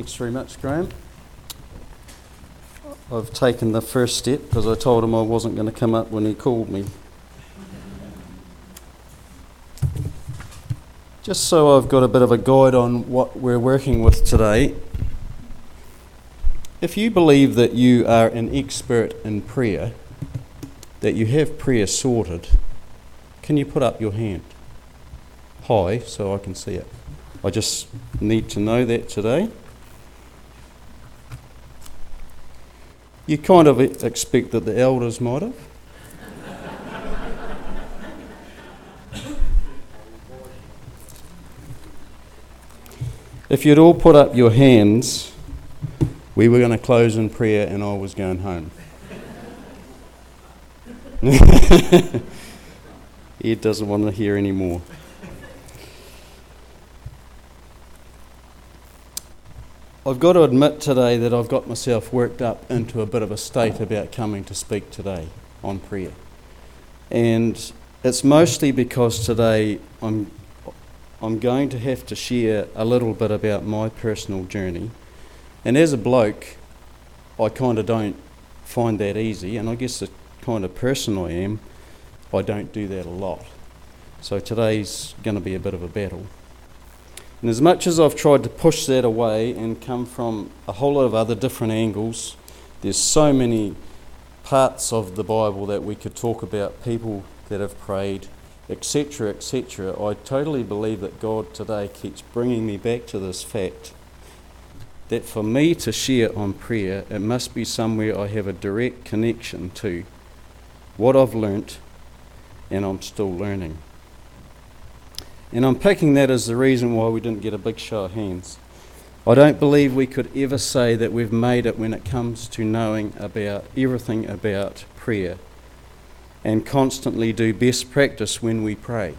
Thanks very much, Graham. I've taken the first step because I told him I wasn't going to come up when he called me. Just so I've got a bit of a guide on what we're working with today. If you believe that you are an expert in prayer, that you have prayer sorted, can you put up your hand high so I can see it? I just need to know that today. You kind of expect that the elders might have. If you'd all put up your hands, we were going to close in prayer and I was going home. Ed doesn't want to hear any more. I've got to admit today that I've got myself worked up into a bit of a state about coming to speak today on prayer. And it's mostly because today I'm going to have to share a little bit about my personal journey. And as a bloke, I kind of don't find that easy, and I guess the kind of person I am, I don't do that a lot. So today's going to be a bit of a battle. And as much as I've tried to push that away and come from a whole lot of other different angles, there's so many parts of the Bible that we could talk about, people that have prayed, etc., etc. I totally believe that God today keeps bringing me back to this fact that for me to share on prayer, it must be somewhere I have a direct connection to what I've learnt and I'm still learning. And I'm picking that as the reason why we didn't get a big show of hands. I don't believe we could ever say that we've made it when it comes to knowing about everything about prayer and constantly do best practice when we pray.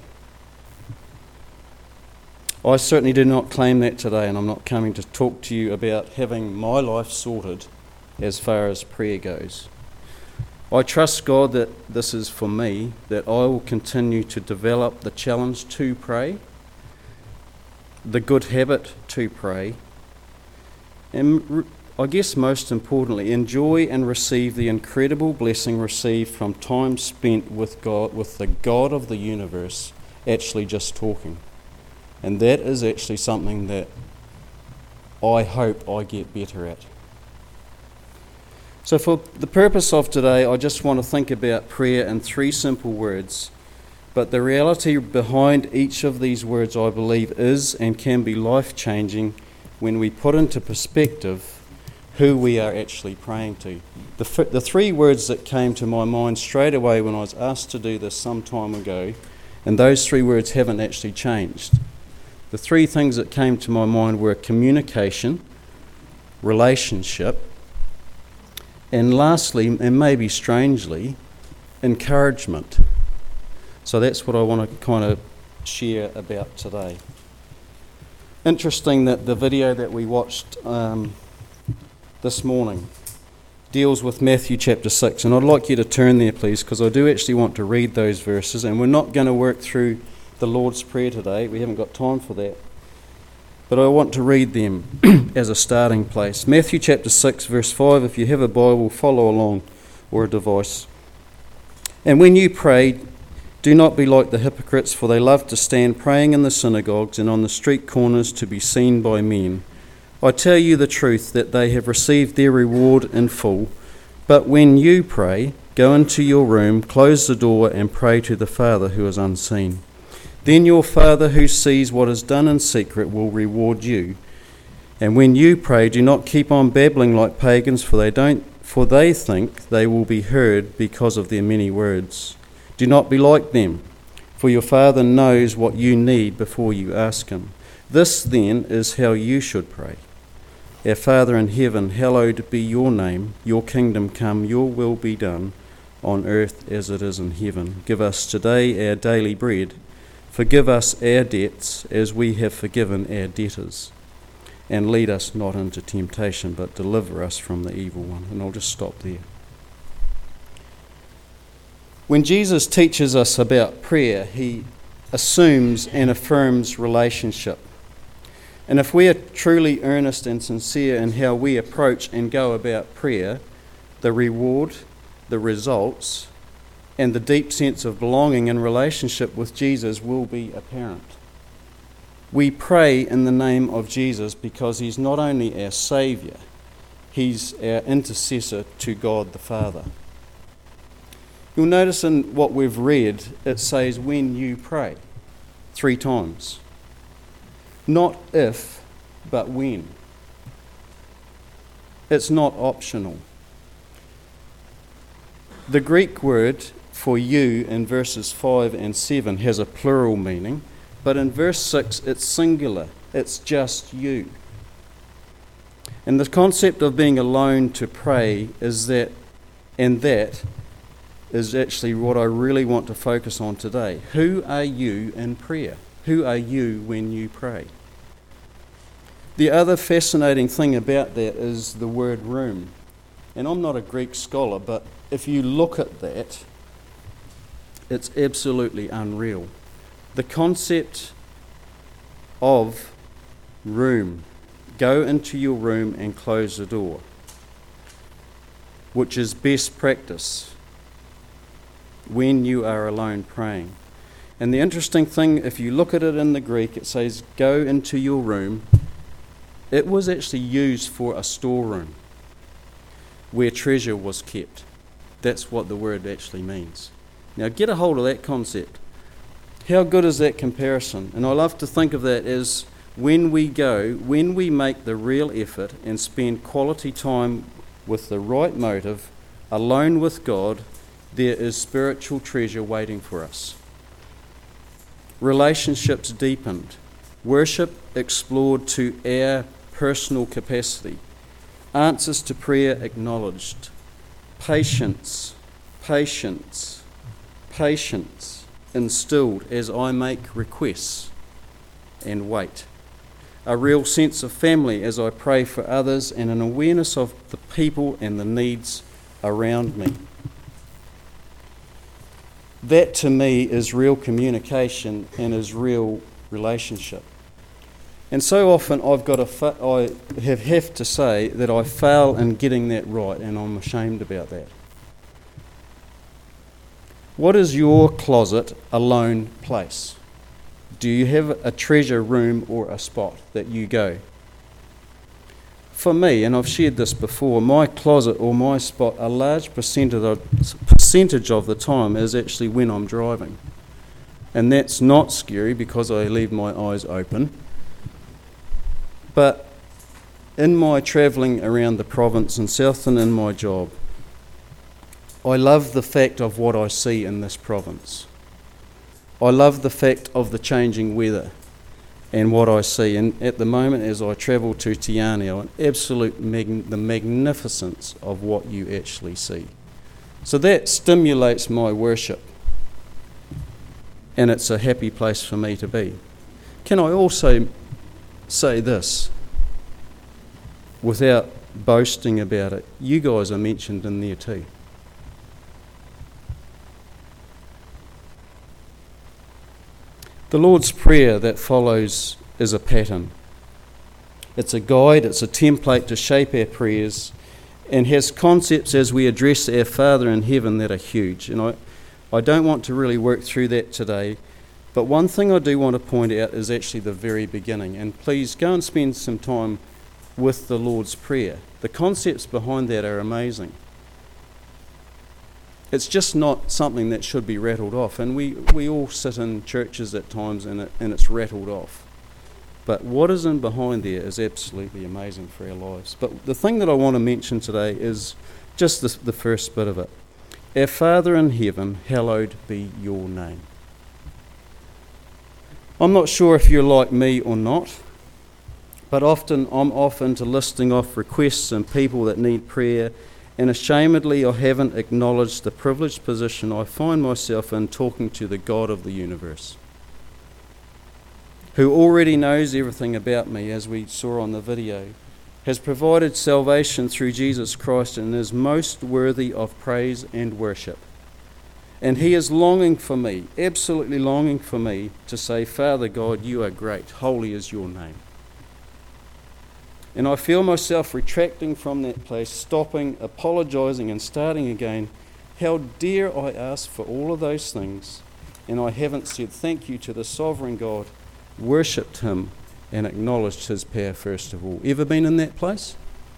I certainly do not claim that today, and I'm not coming to talk to you about having my life sorted as far as prayer goes. I trust God that this is for me, that I will continue to develop the challenge to pray, the good habit to pray, and I guess most importantly, enjoy and receive the incredible blessing received from time spent with God, with the God of the universe, actually just talking. And that is actually something that I hope I get better at. So for the purpose of today, I just want to think about prayer in three simple words. But the reality behind each of these words, I believe, is and can be life-changing when we put into perspective who we are actually praying to. The three words that came to my mind straight away when I was asked to do this some time ago, and those three words haven't actually changed. The three things that came to my mind were communication, relationship, and lastly, and maybe strangely, encouragement. So that's what I want to kind of share about today. Interesting that the video that we watched this morning deals with Matthew chapter 6, and I'd like you to turn there, please, because I do actually want to read those verses, and we're not going to work through the Lord's Prayer today. We haven't got time for that. But I want to read them as a starting place. Matthew chapter 6, verse 5, if you have a Bible, follow along, or a device. And when you pray, do not be like the hypocrites, for they love to stand praying in the synagogues and on the street corners to be seen by men. I tell you the truth, that they have received their reward in full. But when you pray, go into your room, close the door, and pray to the Father who is unseen. Then your Father who sees what is done in secret will reward you. And when you pray, do not keep on babbling like pagans, for they think they will be heard because of their many words. Do not be like them, for your Father knows what you need before you ask him. This then is how you should pray. Our Father in heaven, hallowed be your name, your kingdom come, your will be done, on earth as it is in heaven. Give us today our daily bread. Forgive us our debts as we have forgiven our debtors. And lead us not into temptation, but deliver us from the evil one. And I'll just stop there. When Jesus teaches us about prayer, he assumes and affirms relationship. And if we are truly earnest and sincere in how we approach and go about prayer, the reward, the results, and the deep sense of belonging and relationship with Jesus will be apparent. We pray in the name of Jesus because he's not only our Saviour, he's our intercessor to God the Father. You'll notice in what we've read, it says, when you pray, 3 times. Not if, but when. It's not optional. The Greek word for you in verses 5 and 7 has a plural meaning, but in verse 6 it's singular. It's just you. And the concept of being alone to pray is that is actually what I really want to focus on today. Who are you in prayer? Who are you when you pray? The other fascinating thing about that is the word room. And I'm not a Greek scholar, but if you look at that, it's absolutely unreal. The concept of room, go into your room and close the door, which is best practice when you are alone praying. And the interesting thing, if you look at it in the Greek, it says, go into your room. It was actually used for a storeroom where treasure was kept. That's what the word actually means. Now get a hold of that concept. How good is that comparison? And I love to think of that as when we make the real effort and spend quality time with the right motive, alone with God, there is spiritual treasure waiting for us. Relationships deepened, worship explored to our personal capacity, answers to prayer acknowledged, patience instilled as I make requests and wait, a real sense of family as I pray for others, and an awareness of the people and the needs around me. That to me is real communication and is real relationship. And so often I have to say that I fail in getting that right, and I'm ashamed about that. What is your closet alone place? Do you have a treasure room or a spot that you go? For me, and I've shared this before, my closet or my spot, a large percentage of the time is actually when I'm driving. And that's not scary because I leave my eyes open. But in my travelling around the province and Southern in my job, I love the fact of what I see in this province. I love the fact of the changing weather and what I see. And at the moment, as I travel to Te Anau, the magnificence of what you actually see. So that stimulates my worship, and it's a happy place for me to be. Can I also say this, without boasting about it? You guys are mentioned in there too. The Lord's Prayer that follows is a pattern. It's a guide, it's a template to shape our prayers, and has concepts as we address our Father in heaven that are huge. And I don't want to really work through that today, but one thing I do want to point out is actually the very beginning. And please go and spend some time with the Lord's Prayer. The concepts behind that are amazing. It's just not something that should be rattled off. And we all sit in churches at times and it's rattled off. But what is in behind there is absolutely amazing for our lives. But the thing that I want to mention today is just the first bit of it. Our Father in heaven, hallowed be your name. I'm not sure if you're like me or not, but often I'm off into listing off requests and people that need prayer, and ashamedly I haven't acknowledged the privileged position I find myself in talking to the God of the universe, who already knows everything about me, as we saw on the video, has provided salvation through Jesus Christ, and is most worthy of praise and worship. And he is longing for me, absolutely longing for me, to say, Father God, you are great, holy is your name. And I feel myself retracting from that place, stopping, apologising and starting again. How dare I ask for all of those things and I haven't said thank you to the sovereign God, worshipped him and acknowledged his power first of all. Ever been in that place?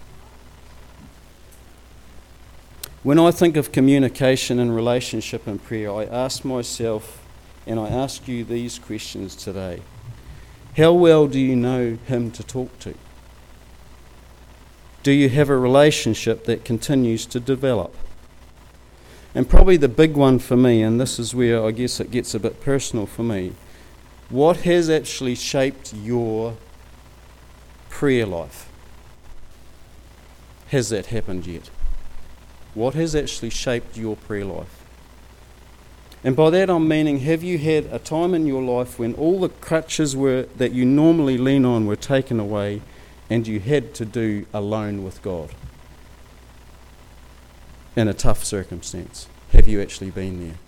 When I think of communication and relationship and prayer, I ask myself and I ask you these questions today. How well do you know him to talk to? Do you have a relationship that continues to develop? And probably the big one for me, and this is where I guess it gets a bit personal for me, what has actually shaped your prayer life? Has that happened yet? What has actually shaped your prayer life? And by that I'm meaning, have you had a time in your life when all the crutches that you normally lean on were taken away and you had to do alone with God in a tough circumstance? Have you actually been there?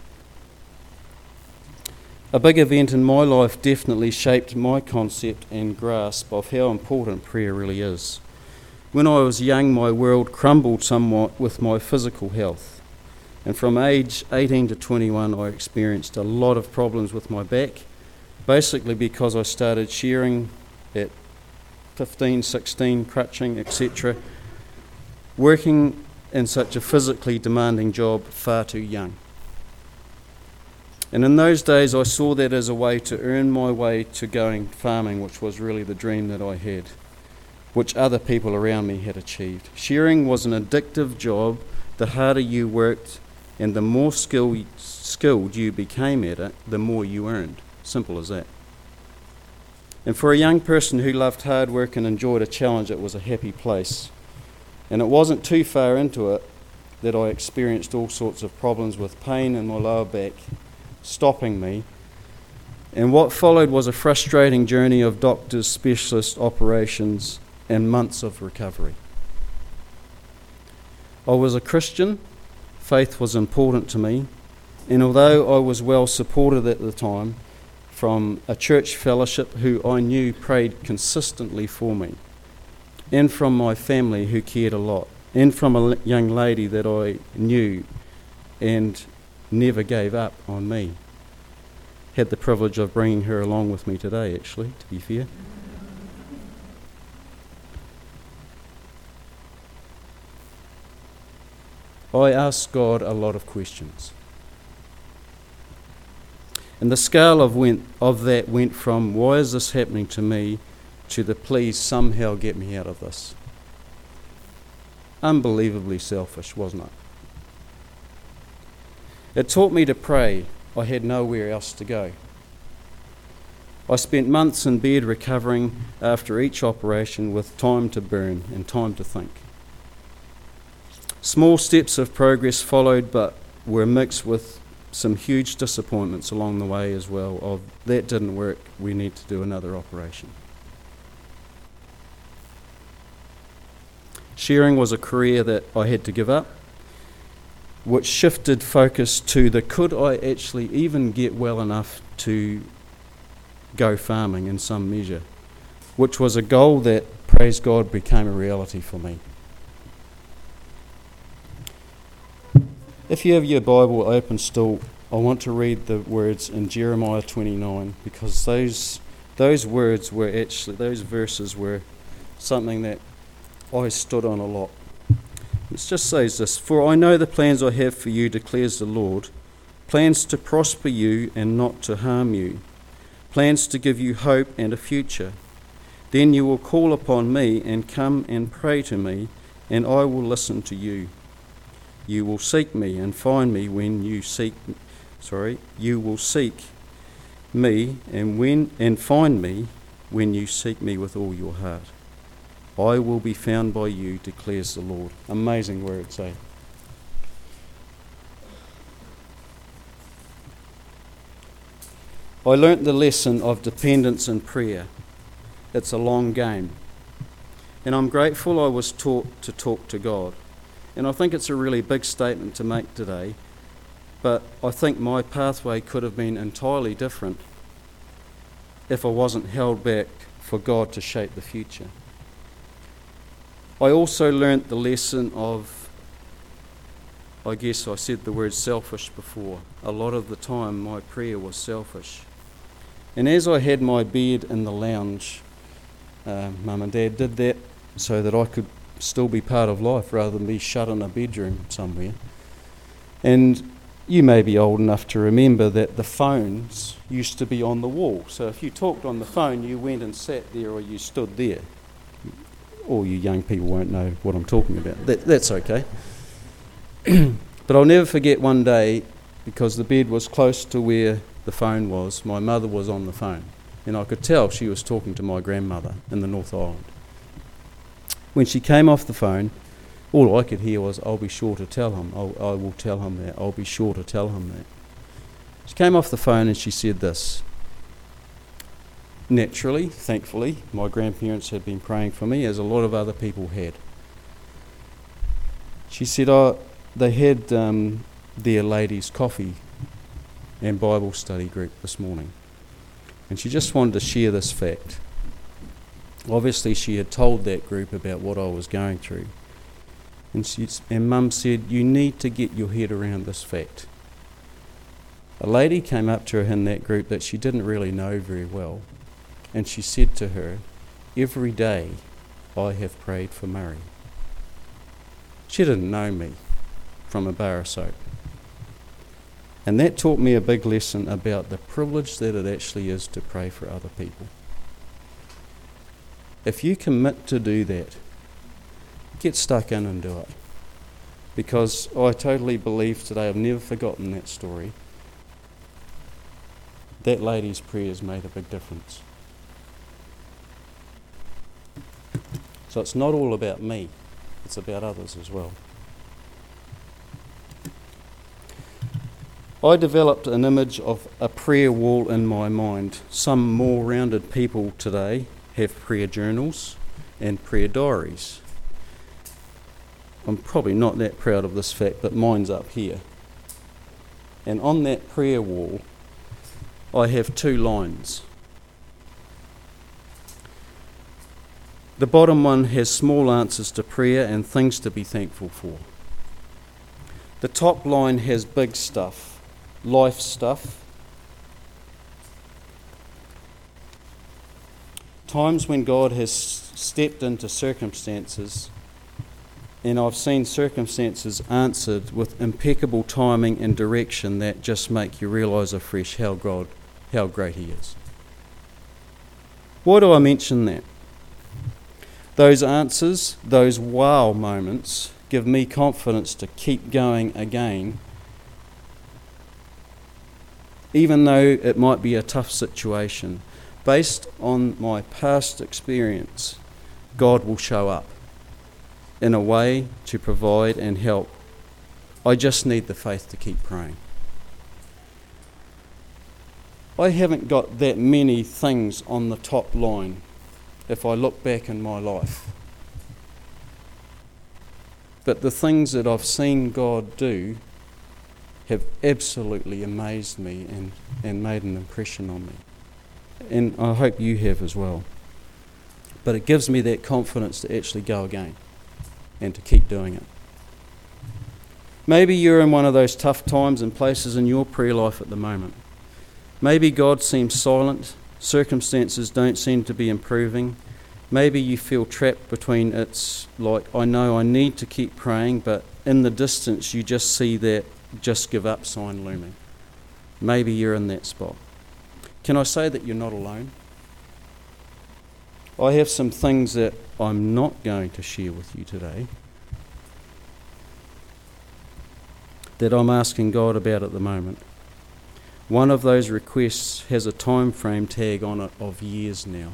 A big event in my life definitely shaped my concept and grasp of how important prayer really is. When I was young, my world crumbled somewhat with my physical health. And from age 18 to 21, I experienced a lot of problems with my back, basically because I started sharing at 15, 16, crutching, etc., working in such a physically demanding job far too young. And in those days, I saw that as a way to earn my way to going farming, which was really the dream that I had, which other people around me had achieved. Shearing was an addictive job. The harder you worked and the more skilled you became at it, the more you earned. Simple as that. And for a young person who loved hard work and enjoyed a challenge, it was a happy place. And it wasn't too far into it that I experienced all sorts of problems with pain in my lower back, stopping me. And what followed was a frustrating journey of doctors, specialist operations, and months of recovery. I was a Christian, faith was important to me, and although I was well supported at the time from a church fellowship who I knew prayed consistently for me, and from my family who cared a lot, and from a young lady that I knew and never gave up on me. Had the privilege of bringing her along with me today, actually, to be fair. I asked God a lot of questions. And the scale of that went from, why is this happening to me, to the please somehow get me out of this. Unbelievably selfish, wasn't it? It taught me to pray. I had nowhere else to go. I spent months in bed recovering after each operation with time to burn and time to think. Small steps of progress followed, but were mixed with some huge disappointments along the way as well of that didn't work, we need to do another operation. Shearing was a career that I had to give up, which shifted focus to the could I actually even get well enough to go farming in some measure, which was a goal that, praise God, became a reality for me. If you have your Bible open still, I want to read the words in Jeremiah 29 because those verses were something that I stood on a lot. It just says this, "For I know the plans I have for you, declares the Lord, plans to prosper you and not to harm you, plans to give you hope and a future. Then you will call upon me and come and pray to me, and I will listen to you. You will seek me and find me when you seek you will seek me and find me when you seek me with all your heart. I will be found by you, declares the Lord." Amazing words, eh? I learnt the lesson of dependence in prayer. It's a long game. And I'm grateful I was taught to talk to God. And I think it's a really big statement to make today, but I think my pathway could have been entirely different if I wasn't held back for God to shape the future. I also learnt the lesson of, I guess I said the word selfish before. A lot of the time my prayer was selfish. And as I had my bed in the lounge, Mum and Dad did that so that I could still be part of life rather than be shut in a bedroom somewhere. And you may be old enough to remember that the phones used to be on the wall. So if you talked on the phone, you went and sat there or you stood there. All you young people won't know what I'm talking about. That's okay. But I'll never forget one day, because the bed was close to where the phone was, my mother was on the phone. And I could tell she was talking to my grandmother in the North Island. When she came off the phone, all I could hear was, "I'll be sure to tell him. I will tell him that. I'll be sure to tell him that." She came off the phone and she said this. Naturally, thankfully, my grandparents had been praying for me, as a lot of other people had. She said, they had their ladies' coffee and Bible study group this morning. And she just wanted to share this fact. Obviously, she had told that group about what I was going through. And Mum said, "You need to get your head around this fact." A lady came up to her in that group that she didn't really know very well, and she said to her, "Every day I have prayed for Murray." She didn't know me from a bar of soap. And that taught me a big lesson about the privilege that it actually is to pray for other people. If you commit to do that, get stuck in and do it. Because I totally believe today, I've never forgotten that story, that lady's prayers made a big difference. So it's not all about me, it's about others as well. I developed an image of a prayer wall in my mind. Some more rounded people today have prayer journals and prayer diaries. I'm probably not that proud of this fact, but mine's up here. And on that prayer wall, I have 2 lines. The bottom one has small answers to prayer and things to be thankful for. The top line has big stuff. Life stuff, times when God has stepped into circumstances, and I've seen circumstances answered with impeccable timing and direction that just make you realise afresh how great He is. Why do I mention that? Those answers, those wow moments, give me confidence to keep going again. Even though it might be a tough situation, based on my past experience, God will show up in a way to provide and help. I just need the faith to keep praying. I haven't got that many things on the top line if I look back in my life. But the things that I've seen God do have absolutely amazed me and made an impression on me. And I hope you have as well. But it gives me that confidence to actually go again and to keep doing it. Maybe you're in one of those tough times and places in your prayer life at the moment. Maybe God seems silent, circumstances don't seem to be improving. Maybe you feel trapped between it's like, I know I need to keep praying, but in the distance you just see that just give up sign looming. Maybe you're in that spot. Can I say that you're not alone? I have some things that I'm not going to share with you today that I'm asking God about at the moment. One of those requests has a time frame tag on it of years now.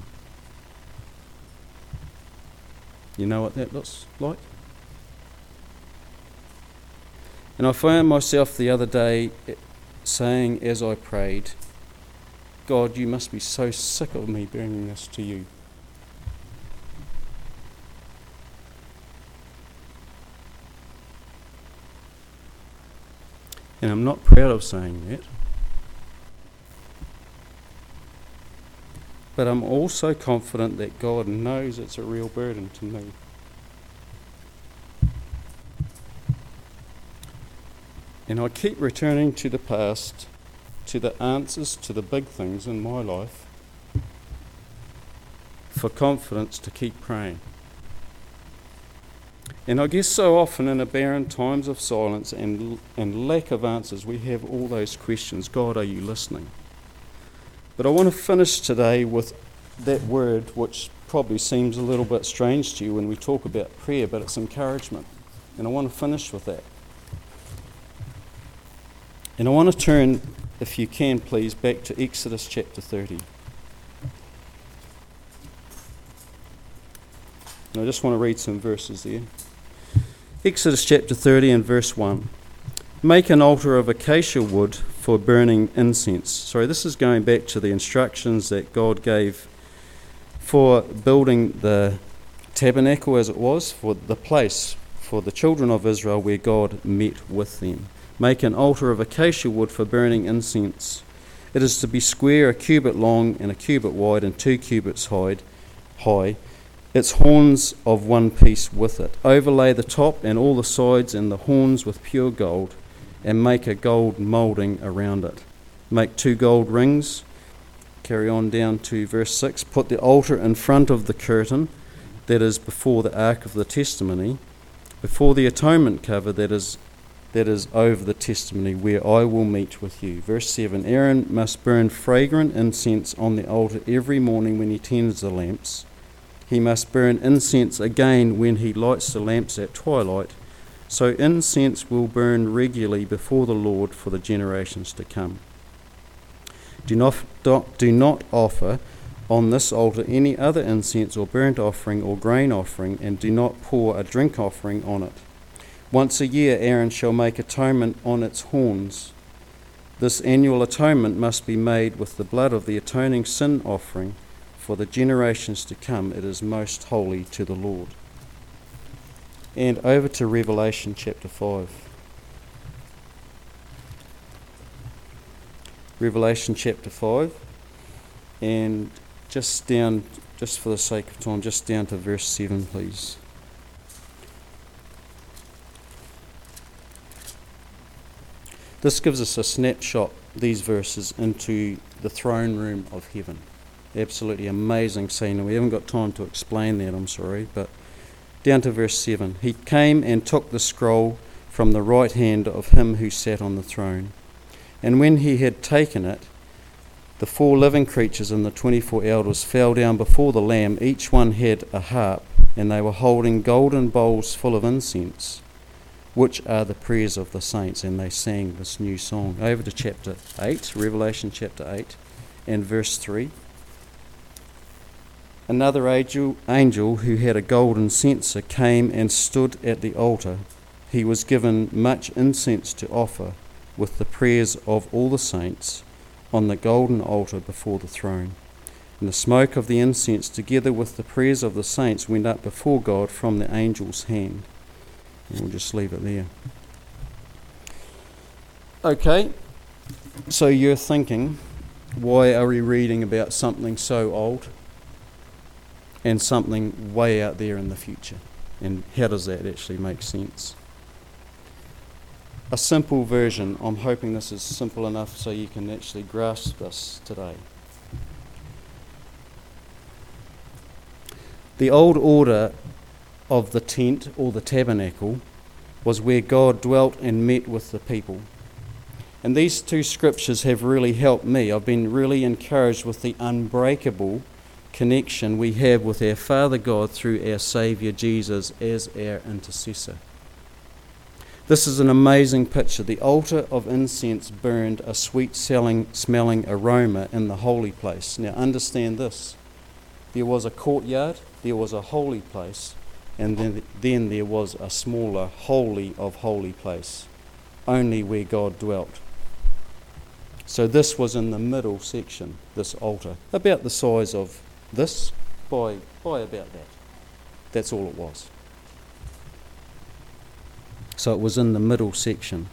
You know what that looks like? And I found myself the other day saying as I prayed, God, you must be so sick of me bringing this to you. And I'm not proud of saying that. But I'm also confident that God knows it's a real burden to me. And I keep returning to the past, to the answers to the big things in my life, for confidence to keep praying. And I guess so often in a barren times of silence and lack of answers, we have all those questions. God, are you listening? But I want to finish today with that word which probably seems a little bit strange to you when we talk about prayer, but it's encouragement. And I want to finish with that. And I want to turn, if you can please, back to Exodus chapter 30. And I just want to read some verses there. Exodus chapter 30 and verse 1. Make an altar of acacia wood for burning incense. Sorry, this is going back to the instructions that God gave for building the tabernacle, as it was, for the place for the children of Israel where God met with them. Make an altar of acacia wood for burning incense. It is to be square, a cubit long and a cubit wide and 2 cubits high. Its horns of one piece with it. Overlay the top and all the sides and the horns with pure gold, and make a gold moulding around it. Make 2 gold rings. Carry on down to verse 6. Put the altar in front of the curtain that is before the ark of the testimony, before the atonement cover that is over the testimony, where I will meet with you. Verse 7. Aaron must burn fragrant incense on the altar every morning when he tends the lamps. He must burn incense again when he lights the lamps at twilight. So incense will burn regularly before the Lord for the generations to come. Do not offer on this altar any other incense or burnt offering or grain offering, and do not pour a drink offering on it. Once a year Aaron shall make atonement on its horns. This annual atonement must be made with the blood of the atoning sin offering. For the generations to come, it is most holy to the Lord. And over to Revelation chapter 5. Revelation chapter 5, and just for the sake of time, just down to verse 7, please. This gives us a snapshot, these verses, into the throne room of heaven. Absolutely amazing scene, and we haven't got time to explain that, I'm sorry, but down to verse 7. He came and took the scroll from the right hand of him who sat on the throne. And when he had taken it, the 4 living creatures and the 24 elders fell down before the Lamb. Each one had a harp, and they were holding golden bowls full of incense, which are the prayers of the saints, and they sang this new song. Over to chapter 8, Revelation chapter 8, and verse 3. Another angel who had a golden censer came and stood at the altar. He was given much incense to offer with the prayers of all the saints on the golden altar before the throne. And the smoke of the incense together with the prayers of the saints went up before God from the angel's hand. And we'll just leave it there. Okay, so you're thinking, why are we reading about something so old and something way out there in the future? And how does that actually make sense? A simple version, I'm hoping this is simple enough so you can actually grasp this today. The old order of the tent or the tabernacle was where God dwelt and met with the people. And these 2 scriptures have really helped me. I've been really encouraged with the unbreakable connection we have with our Father God through our Saviour Jesus as our intercessor. This is an amazing picture. The altar of incense burned a sweet-smelling aroma in the holy place. Now understand this. There was a courtyard, there was a holy place, and then there was a smaller holy of holy place, only where God dwelt. So this was in the middle section, this altar, about the size of this by about that. That's all it was. So it was in the middle section.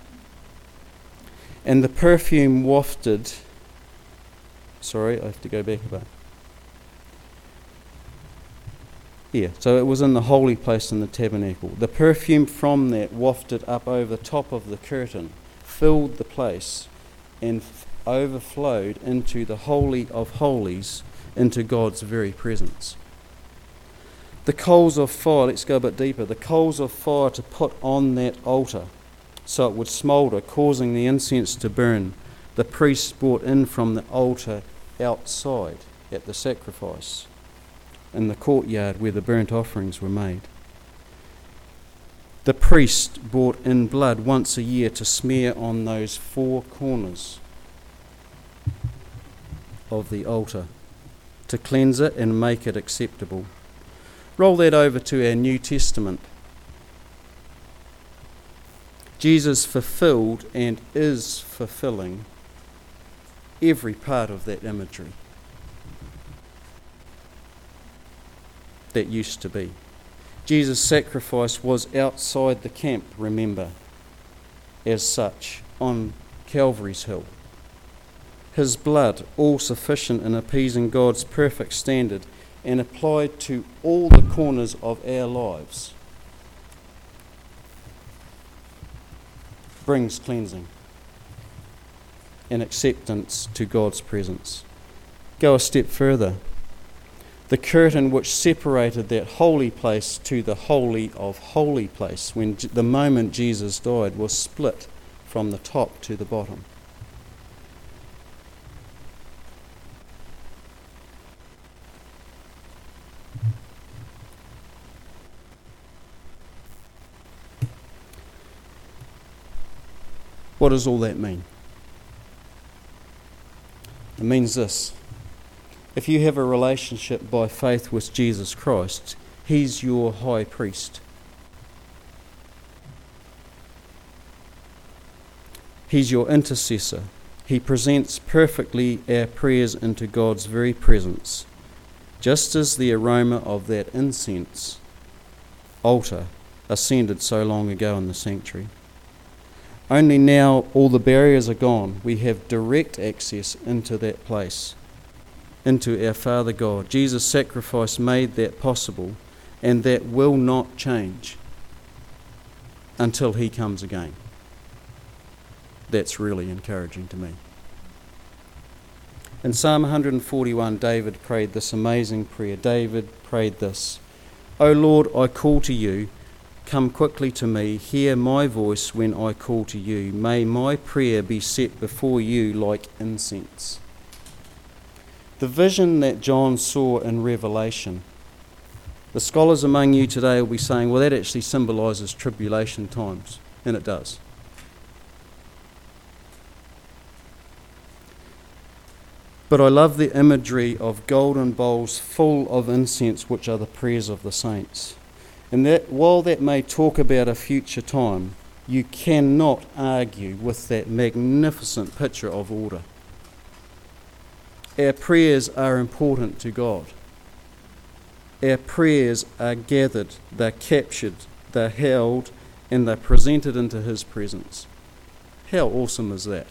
And the perfume wafted... Sorry, I have to go back a bit. Yeah, so it was in the holy place in the tabernacle. The perfume from that wafted up over the top of the curtain, filled the place, and overflowed into the Holy of Holies, into God's very presence. The coals of fire, let's go a bit deeper, the coals of fire to put on that altar so it would smoulder, causing the incense to burn. The priests brought in from the altar outside at the sacrifice, in the courtyard where the burnt offerings were made. The priest brought in blood once a year to smear on those four corners of the altar, to cleanse it and make it acceptable. Roll that over to our New Testament. Jesus fulfilled and is fulfilling every part of that imagery that used to be. Jesus' sacrifice was outside the camp, remember, as such, on Calvary's hill. His blood, all sufficient in appeasing God's perfect standard and applied to all the corners of our lives, brings cleansing and acceptance to God's presence. Go a step further. The curtain which separated that holy place to the holy of holy place, when the moment Jesus died, was split from the top to the bottom. What does all that mean? It means this. If you have a relationship by faith with Jesus Christ, He's your high priest. He's your intercessor. He presents perfectly our prayers into God's very presence, just as the aroma of that incense altar ascended so long ago in the sanctuary. Only now all the barriers are gone. We have direct access into that place, into our Father God. Jesus' sacrifice made that possible, and that will not change until He comes again. That's really encouraging to me. In Psalm 141, David prayed this amazing prayer. David prayed this: O Lord, I call to you. Come quickly to me, hear my voice when I call to you. May my prayer be set before you like incense. The vision that John saw in Revelation, the scholars among you today will be saying, well, that actually symbolises tribulation times, and it does. But I love the imagery of golden bowls full of incense, which are the prayers of the saints. And that, while that may talk about a future time, you cannot argue with that magnificent picture of order. Our prayers are important to God. Our prayers are gathered, they're captured, they're held, and they're presented into His presence. How awesome is that?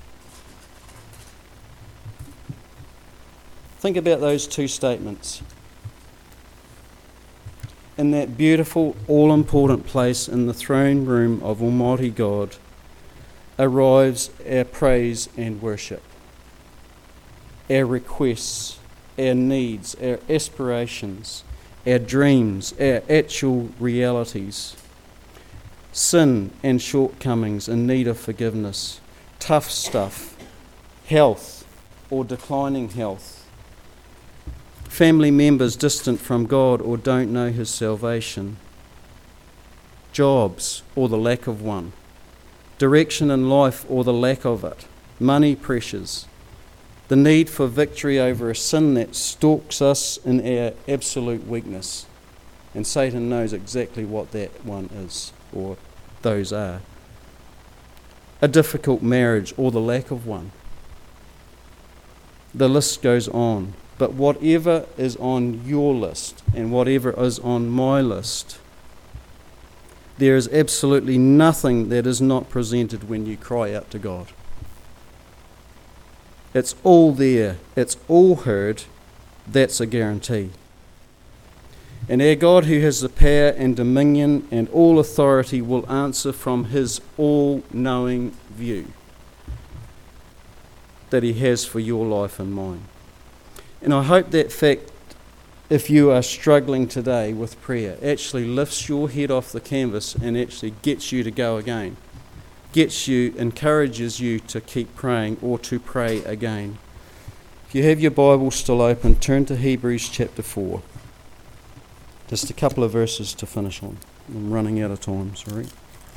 Think about those two statements. In that beautiful, all-important place in the throne room of Almighty God arrives our praise and worship, our requests, our needs, our aspirations, our dreams, our actual realities, sin and shortcomings in need of forgiveness, tough stuff, health or declining health, family members distant from God or don't know His salvation, jobs or the lack of one, direction in life or the lack of it, money pressures, the need for victory over a sin that stalks us in our absolute weakness. And Satan knows exactly what that one is, or those are. A difficult marriage or the lack of one. The list goes on. But whatever is on your list and whatever is on my list, there is absolutely nothing that is not presented when you cry out to God. It's all there. It's all heard. That's a guarantee. And our God, who has the power and dominion and all authority, will answer from his all-knowing view that he has for your life and mine. And I hope that fact, if you are struggling today with prayer, actually lifts your head off the canvas and actually gets you to go again. Encourages you to keep praying or to pray again. If you have your Bible still open, turn to Hebrews chapter 4. Just a couple of verses to finish on. I'm running out of time, sorry.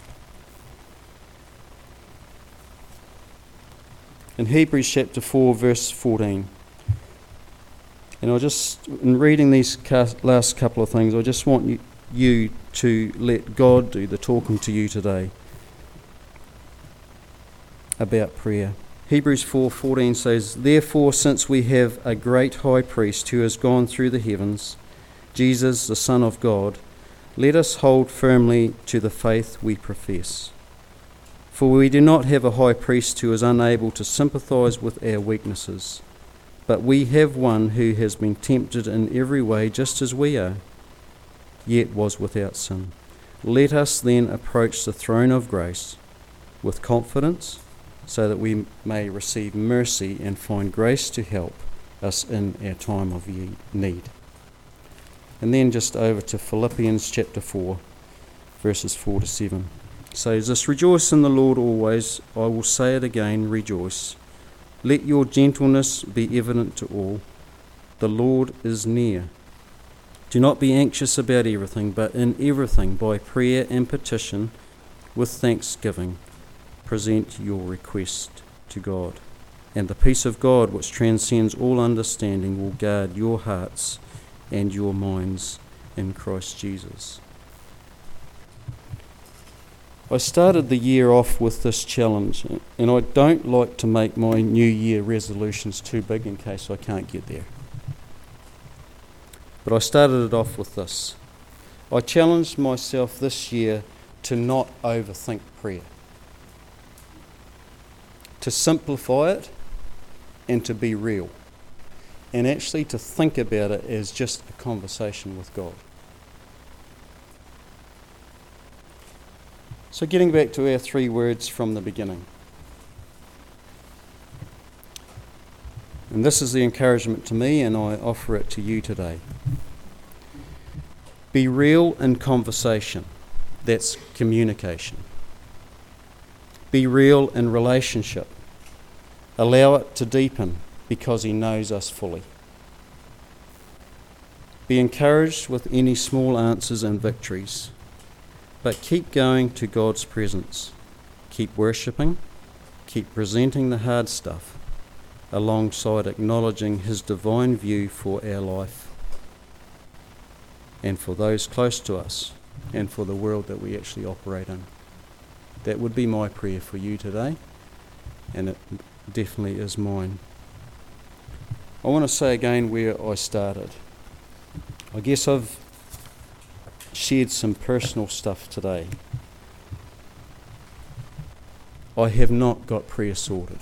In Hebrews chapter 4, verse 14. And in reading these last couple of things, I just want you to let God do the talking to you today about prayer. Hebrews 4:14 says, "Therefore, since we have a great high priest who has gone through the heavens, Jesus, the Son of God, let us hold firmly to the faith we profess. For we do not have a high priest who is unable to sympathize with our weaknesses, but we have one who has been tempted in every way just as we are, yet was without sin. Let us then approach the throne of grace with confidence, so that we may receive mercy and find grace to help us in our time of need." And then just over to Philippians chapter 4, verses 4 to 7. It says this, "Rejoice in the Lord always. I will say it again, rejoice. Let your gentleness be evident to all. The Lord is near. Do not be anxious about everything, but in everything, by prayer and petition, with thanksgiving, present your request to God. And the peace of God, which transcends all understanding, will guard your hearts and your minds in Christ Jesus." I started the year off with this challenge, and I don't like to make my New Year resolutions too big in case I can't get there. But I started it off with this. I challenged myself this year to not overthink prayer, to simplify it and to be real, and actually to think about it as just a conversation with God. So getting back to our 3 words from the beginning. And this is the encouragement to me, and I offer it to you today. Be real in conversation. That's communication. Be real in relationship. Allow it to deepen because he knows us fully. Be encouraged with any small answers and victories, but keep going to God's presence. Keep worshipping, keep presenting the hard stuff, alongside acknowledging his divine view for our life and for those close to us and for the world that we actually operate in. That would be my prayer for you today, and it definitely is mine. I want to say again where I started. I guess I've shared some personal stuff today. I have not got prayer sorted.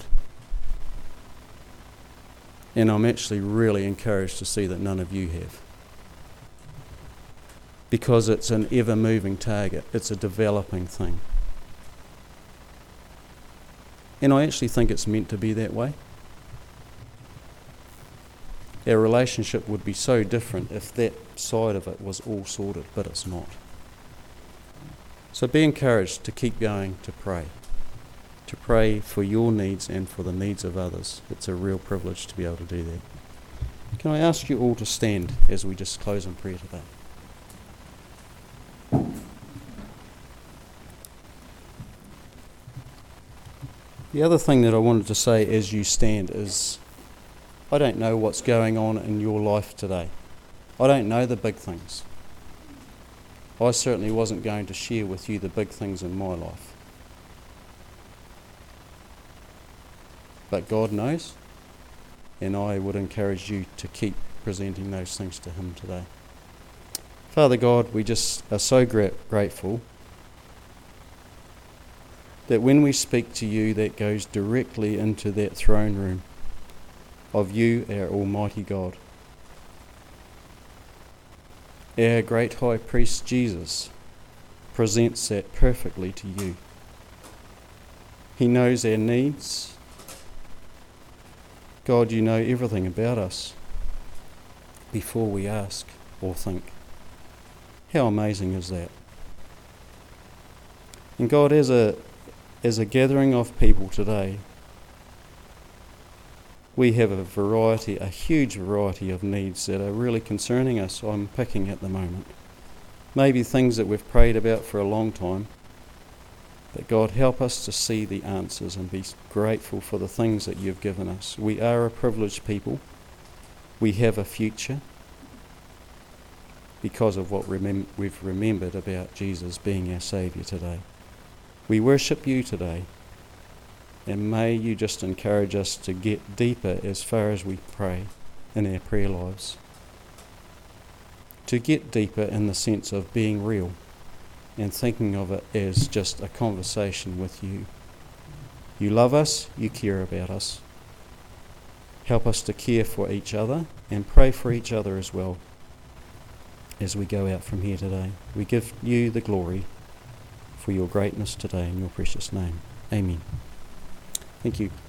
And I'm actually really encouraged to see that none of you have. Because it's an ever-moving target. It's a developing thing. And I actually think it's meant to be that way. Our relationship would be so different if that side of it was all sorted, but it's not. So be encouraged to keep going to pray for your needs and for the needs of others. It's a real privilege to be able to do that. Can I ask you all to stand as we just close in prayer today? The other thing that I wanted to say as you stand is, I don't know what's going on in your life today. I don't know the big things. I certainly wasn't going to share with you the big things in my life. But God knows, and I would encourage you to keep presenting those things to him today. Father God, we just are so grateful that when we speak to you, that goes directly into that throne room of you, our Almighty God. our great high priest Jesus presents that perfectly to you. He knows our needs. God, you know everything about us before we ask or think. How amazing is that? And God, as a gathering of people today, we have a huge variety of needs that are really concerning us, I'm picking at the moment. Maybe things that we've prayed about for a long time. But God, help us to see the answers and be grateful for the things that you've given us. We are a privileged people. We have a future because of what we've remembered about Jesus being our Saviour today. We worship you today. And may you just encourage us to get deeper as far as we pray in our prayer lives. To get deeper in the sense of being real and thinking of it as just a conversation with you. You love us, you care about us. Help us to care for each other and pray for each other as well as we go out from here today. We give you the glory for your greatness today in your precious name. Amen. Thank you.